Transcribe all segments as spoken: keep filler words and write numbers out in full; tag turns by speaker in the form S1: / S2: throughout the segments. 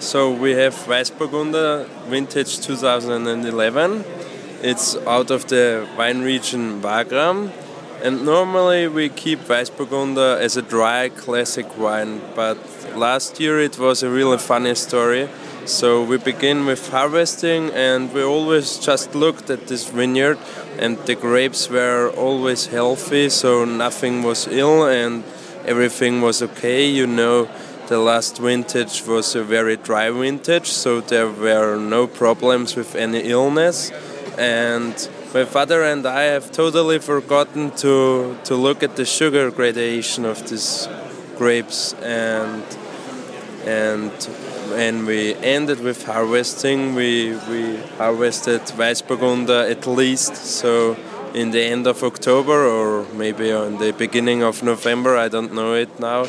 S1: So we have Weißburgunder Vintage two thousand eleven. It's out of the wine region Wagram. And normally we keep Weißburgunder as a dry classic wine, but last year it was a really funny story. So we begin with harvesting, and we always just looked at this vineyard, and the grapes were always healthy, so nothing was ill and everything was okay. You know, the last vintage was a very dry vintage, so there were no problems with any illness. And my father and I have totally forgotten to to look at the sugar gradation of these grapes, and and when we ended with harvesting, we we harvested Weißburgunder at least, so in the end of October or maybe in the beginning of November, I don't know it now.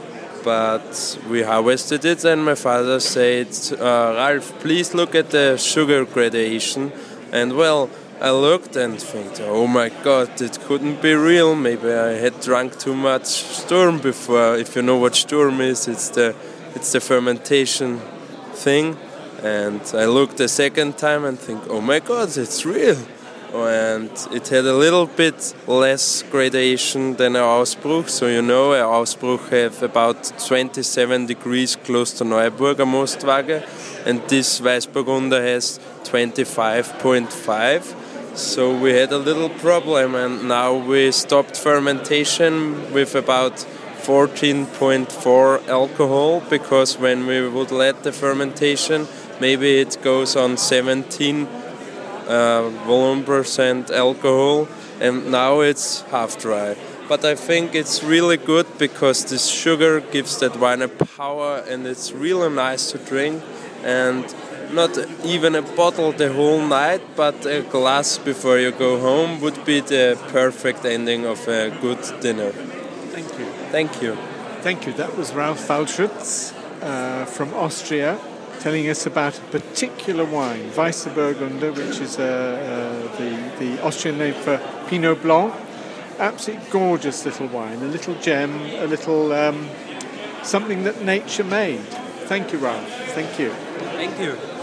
S1: But we harvested it, and my father said, uh, Ralph, please look at the sugar gradation. And well, I looked and thought, oh my God, it couldn't be real. Maybe I had drunk too much Sturm before. If you know what Sturm is, it's the it's the fermentation thing. And I looked a second time and think, oh my God, it's real. And it had a little bit less gradation than a Ausbruch. So you know, a Ausbruch have about twenty-seven degrees close to Neuburger Mostwaage, and this Weißburgunder has twenty-five point five. So we had a little problem, and now we stopped fermentation with about fourteen point four alcohol, because when we would let the fermentation, maybe it goes on seventeen uh, volume percent alcohol, and now it's half dry. But I think it's really good because this sugar gives that wine a power, and it's really nice to drink. And not even a bottle the whole night, but a glass before you go home would be the perfect ending of a good dinner.
S2: Thank you.
S1: Thank you.
S2: Thank you. That was Ralph Waldschutz uh, from Austria, telling us about a particular wine, Weißburgunder, which is uh, uh, the, the Austrian name for Pinot Blanc. Absolutely gorgeous little wine, a little gem, a little um, something that nature made. Thank you, Ralph. Thank you.
S1: Thank you.